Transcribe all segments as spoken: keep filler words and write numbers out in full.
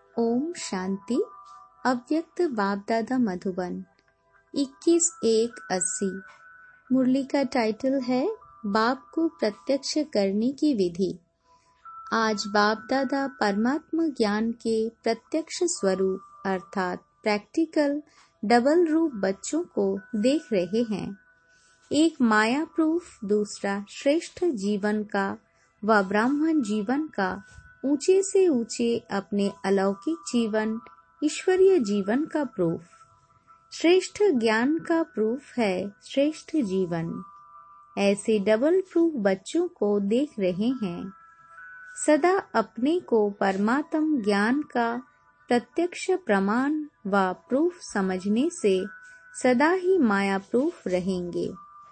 ओम शांति। अव्यक्त बाप दादा मधुबन इक्कीस एक अस्सी। मुरली का टाइटल है बाप को प्रत्यक्ष करने की विधि। आज बाप दादा परमात्मा ज्ञान के प्रत्यक्ष स्वरूप अर्थात प्रैक्टिकल डबल रूप बच्चों को देख रहे हैं। एक माया प्रूफ, दूसरा श्रेष्ठ जीवन का व ब्राह्मण जीवन का, ऊंचे से ऊंचे अपने अलौकिक जीवन ईश्वरीय जीवन का प्रूफ। श्रेष्ठ ज्ञान का प्रूफ है श्रेष्ठ जीवन। ऐसे डबल प्रूफ बच्चों को देख रहे हैं। सदा अपने को परमात्म ज्ञान का प्रत्यक्ष प्रमाण व प्रूफ समझने से सदा ही माया प्रूफ रहेंगे।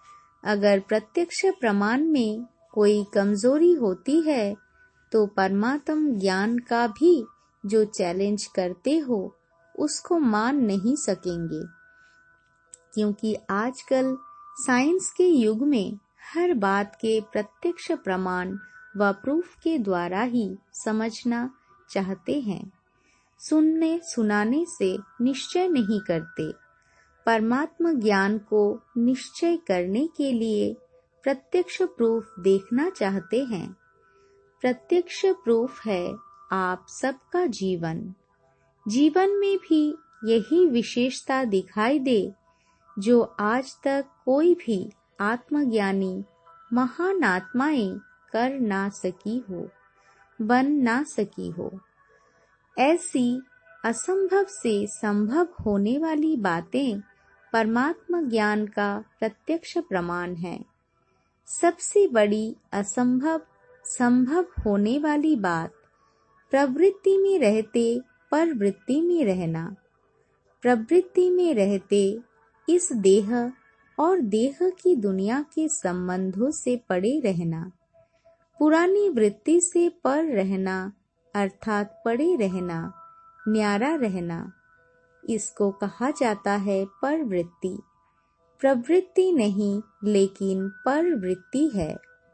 अगर प्रत्यक्ष प्रमाण में कोई कमजोरी होती है तो परमात्म ज्ञान का भी जो चैलेंज करते हो उसको मान नहीं सकेंगे, क्योंकि आजकल साइंस के युग में हर बात के प्रत्यक्ष प्रमाण व प्रूफ के द्वारा ही समझना चाहते हैं। सुनने सुनाने से निश्चय नहीं करते। परमात्मा ज्ञान को निश्चय करने के लिए प्रत्यक्ष प्रूफ देखना चाहते हैं। प्रत्यक्ष प्रूफ है आप सबका जीवन। जीवन में भी यही विशेषता दिखाई दे जो आज तक कोई भी आत्मज्ञानी महान आत्माएं कर ना सकी हो, बन ना सकी हो। ऐसी असंभव से संभव होने वाली बातें परमात्मा ज्ञान का प्रत्यक्ष प्रमाण है। सबसे बड़ी असंभव संभव होने वाली बात प्रवृत्ति में रहते परवृत्ति में रहना, प्रवृत्ति में रहते इस देह और देह की दुनिया के संबंधों से पड़े रहना, पुरानी वृत्ति से पर रहना अर्थात पड़े रहना, न्यारा रहना, इसको कहा जाता है परवृत्ति। प्रवृत्ति नहीं लेकिन परवृत्ति है।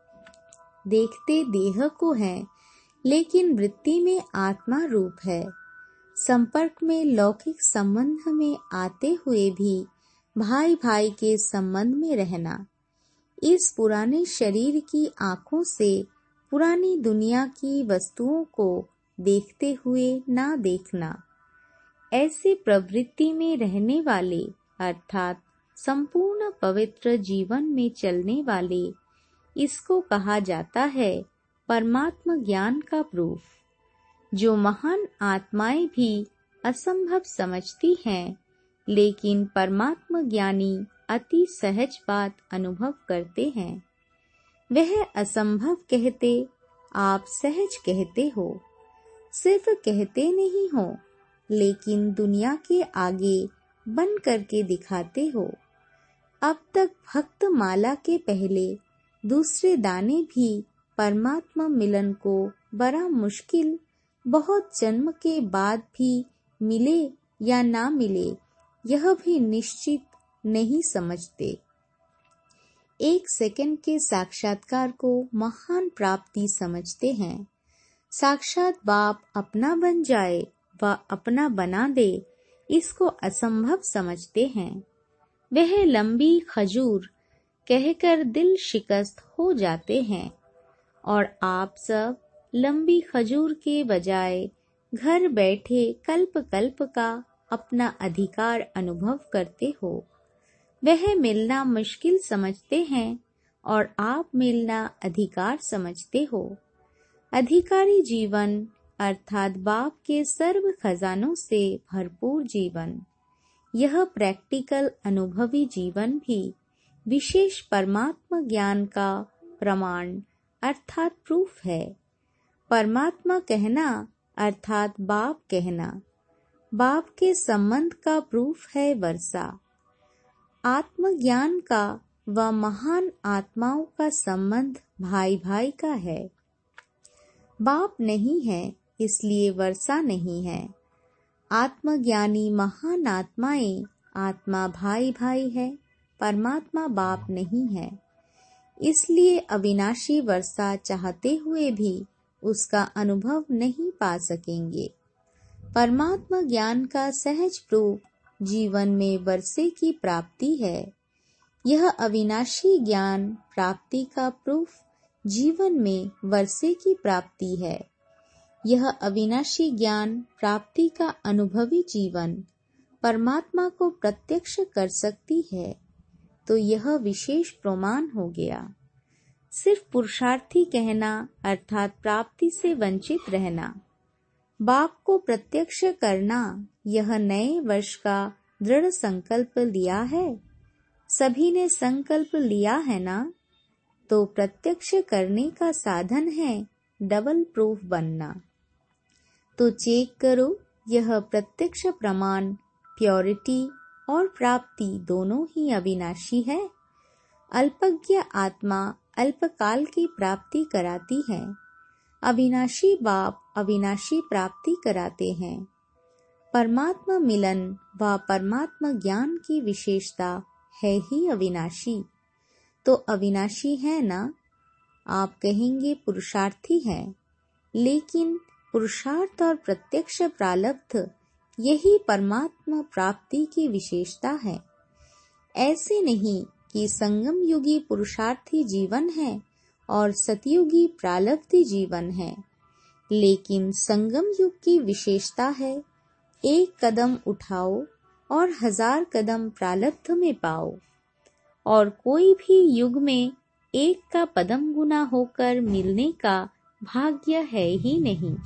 देखते देह को है लेकिन वृत्ति में आत्मा रूप है। संपर्क में लौकिक संबंध में आते हुए भी भाई भाई के संबंध में रहना, इस पुराने शरीर की आंखों से पुरानी दुनिया की वस्तुओं को देखते हुए ना देखना, ऐसे प्रवृत्ति में रहने वाले अर्थात संपूर्ण पवित्र जीवन में चलने वाले, इसको कहा जाता है परमात्मा ज्ञान का प्रूफ। जो महान आत्माएं भी असंभव समझती हैं, लेकिन परमात्मा ज्ञानी अति सहज बात अनुभव करते हैं। वह असंभव कहते, आप सहज कहते हो। सिर्फ कहते नहीं हो लेकिन दुनिया के आगे बन करके दिखाते हो। अब तक भक्त माला के पहले दूसरे दाने भी परमात्मा मिलन को बड़ा मुश्किल, बहुत जन्म के बाद भी मिले या ना मिले यह भी निश्चित नहीं समझते। एक सेकंड के साक्षात्कार को महान प्राप्ति समझते हैं। साक्षात बाप अपना बन जाए व अपना बना दे, इसको असंभव समझते हैं। वह लंबी खजूर कहकर दिल शिकस्त हो जाते हैं और आप सब लंबी खजूर के बजाय घर बैठे कल्प कल्प का अपना अधिकार अनुभव करते हो। वह मिलना मुश्किल समझते हैं और आप मिलना अधिकार समझते हो। अधिकारी जीवन अर्थात बाप के सर्व खजानों से भरपूर जीवन, यह प्रैक्टिकल अनुभवी जीवन भी विशेष परमात्मा ज्ञान का प्रमाण अर्थात प्रूफ है। परमात्मा कहना अर्थात बाप कहना, बाप के संबंध का प्रूफ है वर्षा। आत्मज्ञान का व महान आत्माओं का संबंध भाई भाई का है। बाप नहीं है इसलिए वर्षा नहीं है। आत्मज्ञानी महान आत्माएं आत्मा भाई भाई है, परमात्मा बाप नहीं है। इसलिए अविनाशी वर्षा चाहते हुए भी उसका अनुभव नहीं पा सकेंगे। परमात्मा ज्ञान का सहज प्रूफ जीवन में वर्षे की प्राप्ति है। यह अविनाशी ज्ञान प्राप्ति का प्रूफ जीवन में वर्षे की प्राप्ति है। यह अविनाशी ज्ञान प्राप्ति का अनुभवी जीवन परमात्मा को प्रत्यक्ष कर सकती है, तो यह विशेष प्रमाण हो गया। सिर्फ पुरुषार्थी कहना अर्थात प्राप्ति से वंचित रहना, बाप को प्रत्यक्ष करना, यह नए वर्ष का दृढ़ संकल्प लिया है। सभी ने संकल्प लिया है ना, तो प्रत्यक्ष करने का साधन है डबल प्रूफ बनना। तो चेक करो, यह प्रत्यक्ष प्रमाण प्योरिटी और प्राप्ति दोनों ही अविनाशी है। अल्पज्ञ आत्मा अल्पकाल की प्राप्ति कराती है, अविनाशी बाप अविनाशी प्राप्ति कराते हैं। परमात्मा मिलन व परमात्मा ज्ञान की विशेषता है ही अविनाशी, तो अविनाशी है ना। आप कहेंगे पुरुषार्थी है, लेकिन पुरुषार्थ और प्रत्यक्ष प्रारब्ध यही परमात्मा प्राप्ति की विशेषता है। ऐसे नहीं कि संगम युगी पुरुषार्थी जीवन है और सतयुगी प्रारब्ध जीवन है, लेकिन संगम युग की विशेषता है एक कदम उठाओ और हजार कदम प्रारब्ध में पाओ। और कोई भी युग में एक का पदम गुना होकर मिलने का भाग्य है ही नहीं।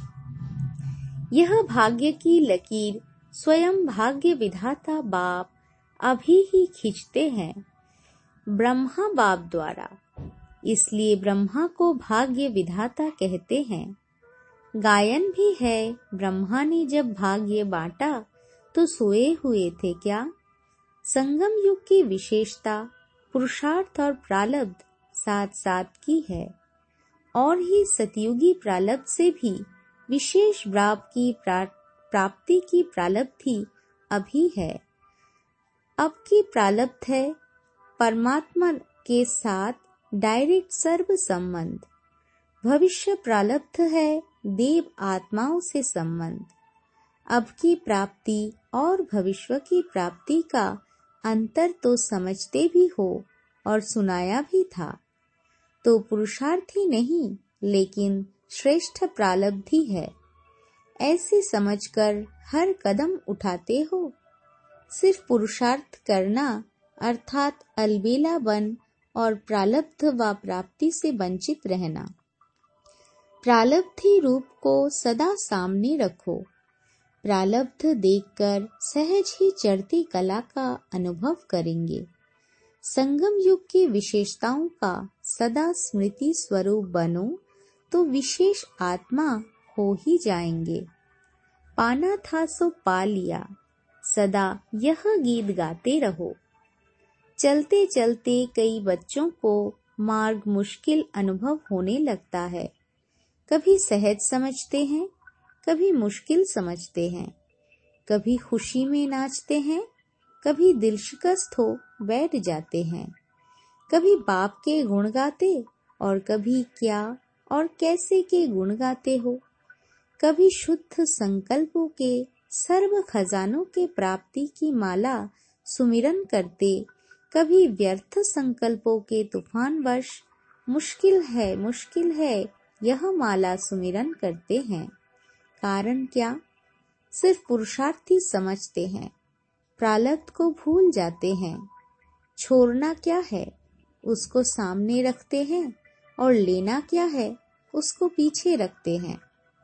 यह भाग्य की लकीर स्वयं भाग्य विधाता बाप अभी ही खींचते हैं, ब्रह्मा बाप द्वारा। इसलिए ब्रह्मा को भाग्य विधाता कहते हैं। गायन भी है, ब्रह्मा ने जब भाग्य बांटा तो सोए हुए थे क्या। संगम युग की विशेषता पुरुषार्थ और प्रारब्ध साथ साथ की है, और ही सतयुगी प्रारब्ध से भी विशेष बाप की प्राप्ति की प्रारब्धि अभी है। अब की प्रारब्ध है परमात्मा के साथ डायरेक्ट सर्व संबंध। भविष्य प्रारब्ध है देव आत्माओं से संबंध। अब की प्राप्ति और भविष्य की प्राप्ति का अंतर तो समझते भी हो और सुनाया भी था। तो पुरुषार्थी नहीं, लेकिन श्रेष्ठ प्रारब्धि है, ऐसे समझकर हर कदम उठाते हो। सिर्फ पुरुषार्थ करना अर्थात अलबेला बन और प्रारब्ध व प्राप्ति से वंचित रहना। प्रारब्धी रूप को सदा सामने रखो। प्रारब्ध देखकर सहज ही चढ़ती कला का अनुभव करेंगे। संगम युग की विशेषताओं का सदा स्मृति स्वरूप बनो तो विशेष आत्मा हो ही जाएंगे। पाना था सो पा लिया, सदा यह गीत गाते रहो। चलते चलते कई बच्चों को मार्ग मुश्किल अनुभव होने लगता है। कभी सहज समझते हैं, कभी मुश्किल समझते हैं। कभी खुशी में नाचते हैं, कभी दिल शिकस्त हो बैठ जाते हैं। कभी बाप के गुण गाते और कभी क्या और कैसे के गुण गाते हो। कभी शुद्ध संकल्पों के सर्व खजानों के प्राप्ति की माला सुमिरन करते, कभी व्यर्थ संकल्पों के तूफान वश मुश्किल है मुश्किल है यह माला सुमिरन करते हैं। कारण क्या? सिर्फ पुरुषार्थी समझते हैं, प्रारब्ध को भूल जाते हैं। छोड़ना क्या है, उसको सामने रखते हैं, और लेना क्या है, उसको पीछे रखते हैं।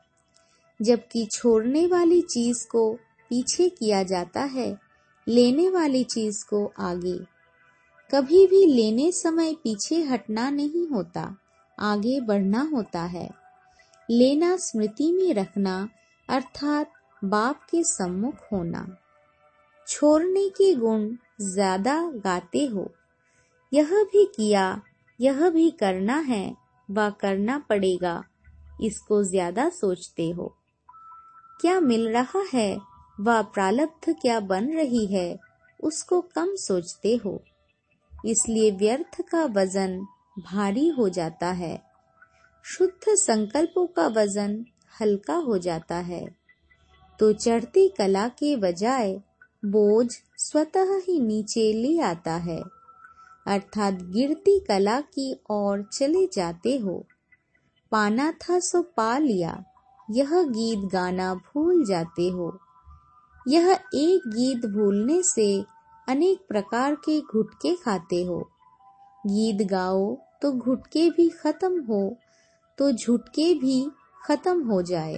जबकि छोड़ने वाली चीज को पीछे किया जाता है, लेने वाली चीज को आगे। कभी भी लेने समय पीछे हटना नहीं होता, आगे बढ़ना होता है। लेना स्मृति में रखना अर्थात बाप के सम्मुख होना। छोड़ने के गुण ज्यादा गाते हो। यह भी किया, यह भी करना है व करना पड़ेगा, इसको ज्यादा सोचते हो। क्या मिल रहा है व प्रारब्ध क्या बन रही है, उसको कम सोचते हो। इसलिए व्यर्थ का वजन भारी हो जाता है, शुद्ध संकल्पों का वजन हल्का हो जाता है। तो चढ़ती कला के बजाय बोझ स्वतः ही नीचे ले आता है, अर्थात गिरती कला की ओर चले जाते हो। पाना था सो पा लिया, यह गीत गाना भूल जाते हो। यह एक गीत भूलने से अनेक प्रकार के घुटके खाते हो। गीत गाओ तो घुटके भी खत्म हो, तो झुटके भी खत्म हो जाए।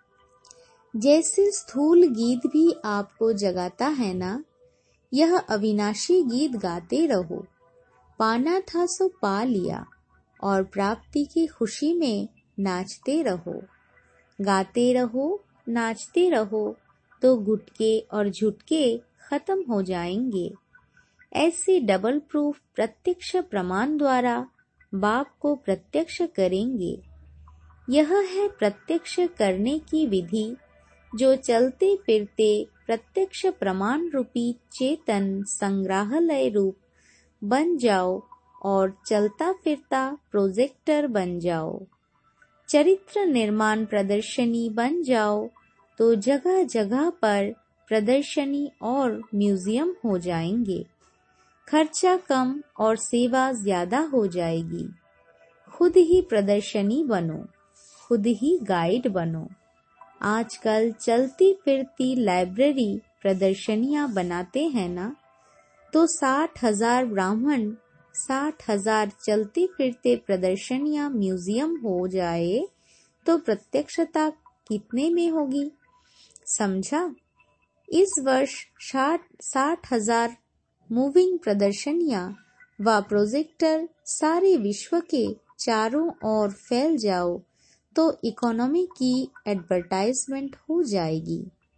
जैसे स्थूल गीत भी आपको जगाता है ना, यह अविनाशी गीत गाते रहो। पाना था सो पा लिया, और प्राप्ति की खुशी में नाचते रहो। गाते रहो, नाचते रहो, तो गुटके और झुटके खत्म हो जाएंगे। ऐसे डबल प्रूफ प्रत्यक्ष प्रमाण द्वारा बाप को प्रत्यक्ष करेंगे। यह है प्रत्यक्ष करने की विधि, जो चलते फिरते प्रत्यक्ष प्रमाण रूपी चेतन संग्रहालय रूप बन जाओ और चलता फिरता प्रोजेक्टर बन जाओ। चरित्र निर्माण प्रदर्शनी बन जाओ तो जगह जगह पर प्रदर्शनी और म्यूजियम हो जाएंगे। खर्चा कम और सेवा ज्यादा हो जाएगी। खुद ही प्रदर्शनी बनो, खुद ही गाइड बनो। आजकल चलती फिरती लाइब्रेरी प्रदर्शनियां बनाते हैं ना, तो साठ हजार ब्राह्मण, साठ हजार चलती फिरते प्रदर्शनियां म्यूजियम हो जाए तो प्रत्यक्षता कितने में होगी, समझा? इस वर्ष साठ साठ हजार मूविंग प्रदर्शनियां व प्रोजेक्टर सारे विश्व के चारों ओर फैल जाओ तो इकोनॉमी की एडवर्टाइजमेंट हो जाएगी।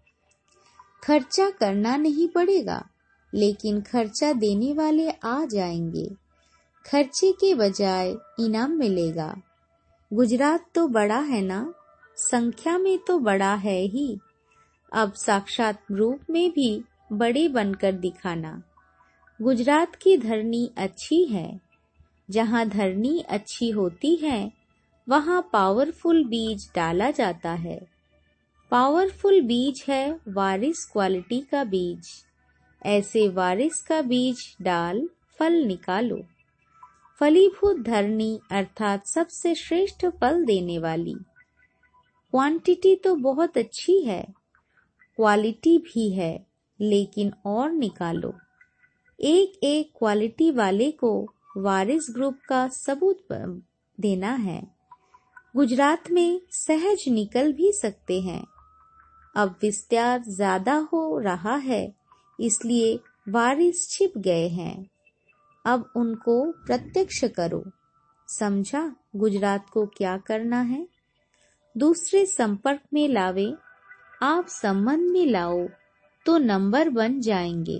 खर्चा करना नहीं पड़ेगा, लेकिन खर्चा देने वाले आ जाएंगे। खर्चे के बजाय इनाम मिलेगा। गुजरात तो बड़ा है ना, संख्या में तो बड़ा है ही। अब साक्षात रूप में भी बड़े बनकर दिखाना। गुजरात की धरनी अच्छी है। जहाँ धरनी अच्छी होती है, वहाँ पावरफुल बीज डाला जाता है। पावरफुल बीज है वारिस क्वालिटी का बीज। ऐसे वारिस का बीज डाल फल निकालो। फलीभूत धरनी अर्थात सबसे श्रेष्ठ फल देने वाली। क्वांटिटी तो बहुत अच्छी है, क्वालिटी भी है, लेकिन और निकालो। एक एक क्वालिटी वाले को वारिस ग्रुप का सबूत देना है। गुजरात में सहज निकल भी सकते हैं। अब विस्तार ज्यादा हो रहा है, इसलिए वारिस छिप गए हैं। अब उनको प्रत्यक्ष करो। समझा गुजरात को क्या करना है? दूसरे संपर्क में लावे, आप संबंध में लाओ तो नंबर बन जाएंगे।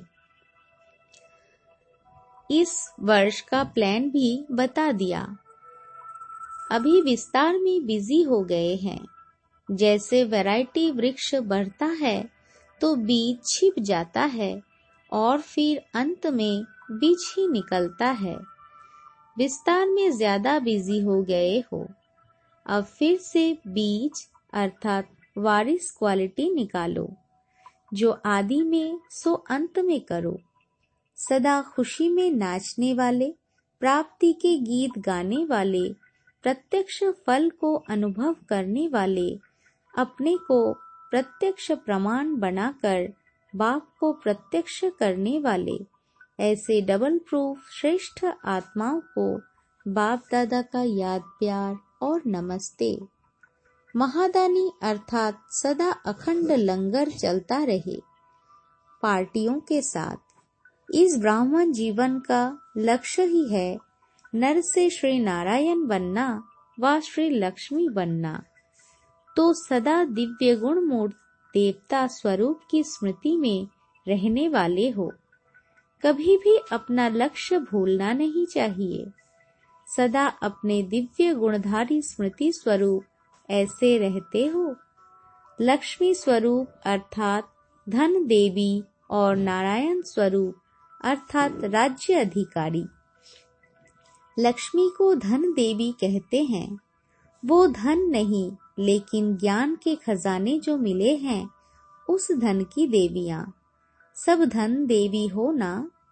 इस वर्ष का प्लान भी बता दिया। अभी विस्तार में बिजी हो गए हैं। जैसे वैरायटी वृक्ष बढ़ता है तो बीज छिप जाता है और फिर अंत में बीज ही निकलता है। विस्तार में ज्यादा बिजी हो गए हो। अब फिर से बीज अर्थात वारिस क्वालिटी निकालो। जो आदि में सो अंत में करो। सदा खुशी में नाचने वाले, प्राप्ति के गीत गाने वाले, प्रत्यक्ष फल को अनुभव करने वाले, अपने को प्रत्यक्ष प्रमाण बनाकर बाप को प्रत्यक्ष करने वाले, ऐसे डबल प्रूफ श्रेष्ठ आत्माओं को बाप दादा का याद प्यार और नमस्ते। महादानी अर्थात सदा अखंड लंगर चलता रहे पार्टियों के साथ। इस ब्राह्मण जीवन का लक्ष्य ही है नर से श्री नारायण बनना व श्री लक्ष्मी बनना। तो सदा दिव्य गुण मूर्त देवता स्वरूप की स्मृति में रहने वाले हो। कभी भी अपना लक्ष्य भूलना नहीं चाहिए। सदा अपने दिव्य गुणधारी स्मृति स्वरूप ऐसे रहते हो। लक्ष्मी स्वरूप अर्थात धन देवी और नारायण स्वरूप अर्थात राज्य अधिकारी। लक्ष्मी को धन देवी कहते हैं। वो धन नहीं, लेकिन ज्ञान के खजाने जो मिले हैं उस धन की देवियां। सब धन देवी हो ना।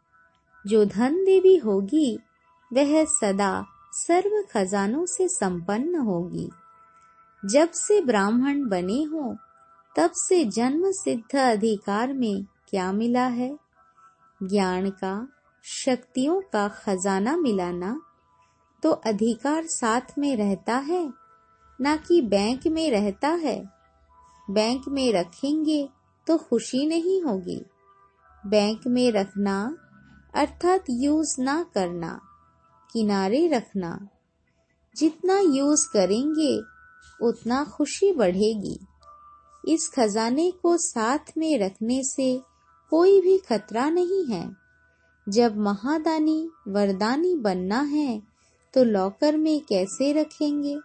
जो धन देवी होगी वह सदा सर्व खजानों से संपन्न होगी। जब से ब्राह्मण बने हो तब से जन्म सिद्ध अधिकार में क्या मिला है? ज्ञान का, शक्तियों का खजाना मिला ना। तो अधिकार साथ में रहता है, ना कि बैंक में रहता है। बैंक में रखेंगे तो खुशी नहीं होगी। बैंक में रखना अर्थात यूज ना करना, किनारे रखना। जितना यूज करेंगे उतना खुशी बढ़ेगी। इस खजाने को साथ में रखने से कोई भी खतरा नहीं है। जब महादानी वरदानी बनना है तो लॉकर में कैसे रखेंगे?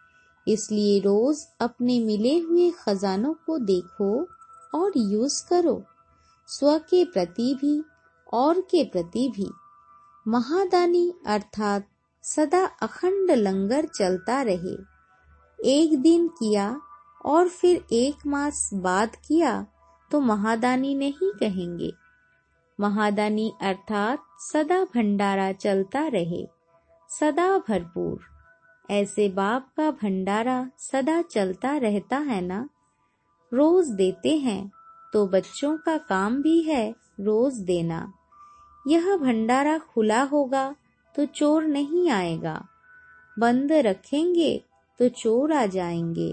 इसलिए रोज अपने मिले हुए खजानों को देखो और यूज करो, स्व के प्रति भी और के प्रति भी। महादानी अर्थात सदा अखंड लंगर चलता रहे। एक दिन किया और फिर एक मास बाद किया तो महादानी नहीं कहेंगे। महादानी अर्थात सदा भंडारा चलता रहे, सदा भरपूर। ऐसे बाप का भंडारा सदा चलता रहता है ना। रोज देते हैं तो बच्चों का काम भी है रोज देना। यह भंडारा खुला होगा तो चोर नहीं आएगा, बंद रखेंगे तो चोर आ जाएंगे।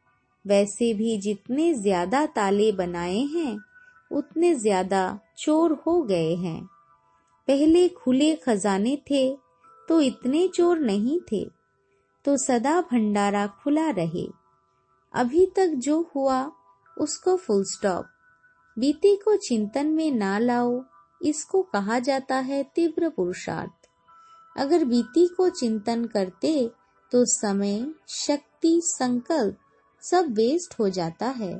वैसे भी जितने ज्यादा ताले बनाए हैं उतने ज्यादा चोर हो गए हैं। पहले खुले खजाने थे तो इतने चोर नहीं थे। तो सदा भंडारा खुला रहे। अभी तक जो हुआ उसको फुल स्टॉप। बीते को चिंतन में ना लाओ, इसको कहा जाता है तीव्र पुरुषार्थ। अगर बीती को चिंतन करते तो समय, शक्ति, संकल्प सब वेस्ट हो जाता है।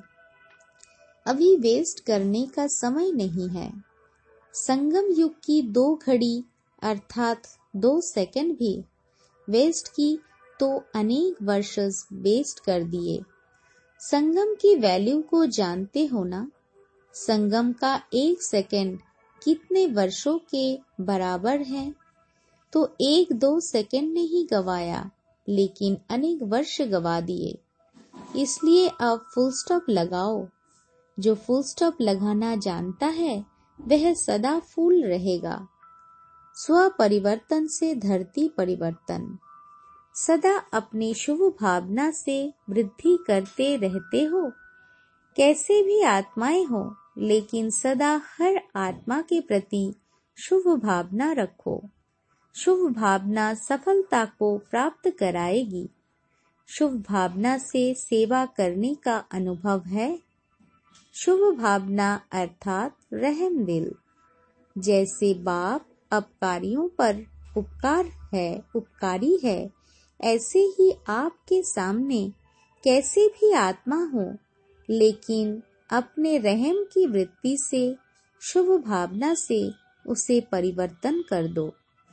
अभी वेस्ट करने का समय नहीं है। संगम युग की दो घड़ी अर्थात दो सेकंड भी वेस्ट की तो अनेक वर्षस वेस्ट कर दिए। संगम की वैल्यू को जानते हो ना। संगम का एक सेकंड कितने वर्षों के बराबर है। तो एक दो सेकंड नहीं गवाया, लेकिन अनेक वर्ष गवा दिए। इसलिए अब फुल स्टॉप लगाओ। जो फुल स्टॉप लगाना जानता है वह सदा फूल रहेगा। स्व परिवर्तन से धरती परिवर्तन। सदा अपनी शुभ भावना से वृद्धि करते रहते हो। कैसे भी आत्माएं हो, लेकिन सदा हर आत्मा के प्रति शुभ भावना रखो। शुभ भावना सफलता को प्राप्त कराएगी। शुभ भावना से सेवा करने का अनुभव है। शुभ भावना अर्थात रहम दिल। जैसे बाप अपकारियों पर उपकार है उपकारी है, ऐसे ही आपके सामने कैसे भी आत्मा हो, लेकिन अपने रहम की वृत्ति से, शुभ भावना से उसे परिवर्तन कर दो।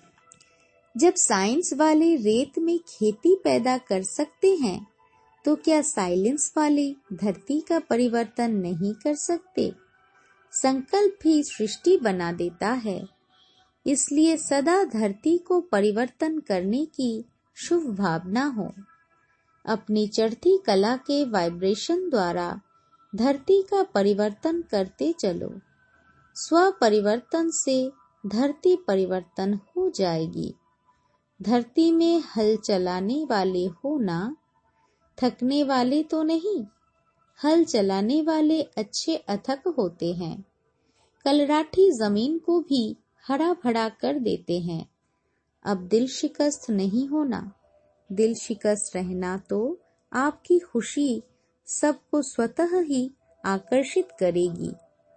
जब साइंस वाले रेत में खेती पैदा कर सकते हैं तो क्या साइलेंस वाले धरती का परिवर्तन नहीं कर सकते? संकल्प भी सृष्टि बना देता है। इसलिए सदा धरती को परिवर्तन करने की शुभ भावना हो। अपनी चढ़ती कला के वाइब्रेशन द्वारा धरती का परिवर्तन करते चलो। स्व परिवर्तन से धरती परिवर्तन हो जाएगी। धरती में हल चलाने वाले हो ना, थकने वाले तो नहीं। हल चलाने वाले अच्छे अथक होते हैं। कलराठी जमीन को भी हरा भरा कर देते हैं। अब दिल शिकस्त नहीं होना। दिल शिकस्त रहना तो आपकी खुशी सबको स्वतः ही आकर्षित करेगी।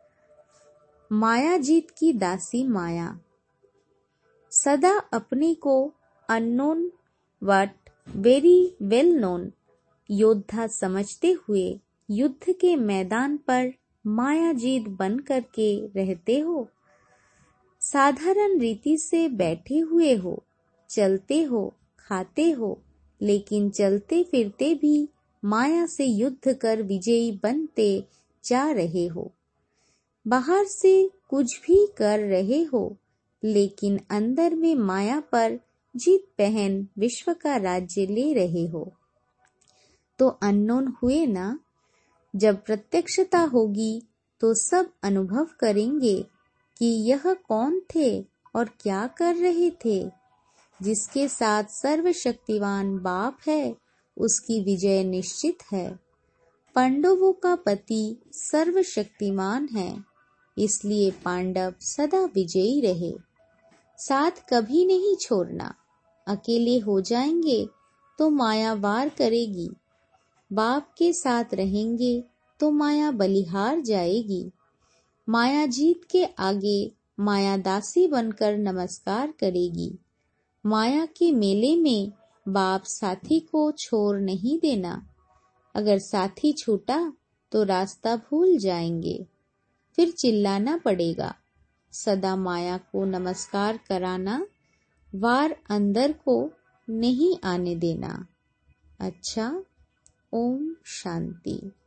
माया जीत की दासी माया। सदा अपने को unknown but very well known योद्धा समझते हुए युद्ध के मैदान पर माया जीत बन करके रहते हो। साधारण रीति से बैठे हुए हो, चलते हो, खाते हो, लेकिन चलते फिरते भी माया से युद्ध कर विजयी बनते जा रहे हो। बाहर से कुछ भी कर रहे हो, लेकिन अंदर में माया पर जीत पहन विश्व का राज्य ले रहे हो। तो अननोन हुए ना। जब प्रत्यक्षता होगी तो सब अनुभव करेंगे कि यह कौन थे और क्या कर रहे थे। जिसके साथ सर्वशक्तिवान बाप है, उसकी विजय निश्चित है। पांडवों का पति सर्वशक्तिमान है, इसलिए पांडव सदा विजयी रहे। साथ कभी नहीं छोड़ना। अकेले हो जाएंगे तो माया वार करेगी। बाप के साथ रहेंगे तो माया बलिहार जाएगी। माया जीत के आगे माया दासी बनकर नमस्कार करेगी। माया के मेले में बाप साथी को छोड़ नहीं देना। अगर साथी छूटा तो रास्ता भूल जाएंगे, फिर चिल्लाना पड़ेगा। सदा माया को नमस्कार कराना, वार अंदर को नहीं आने देना। अच्छा, ओम शांति।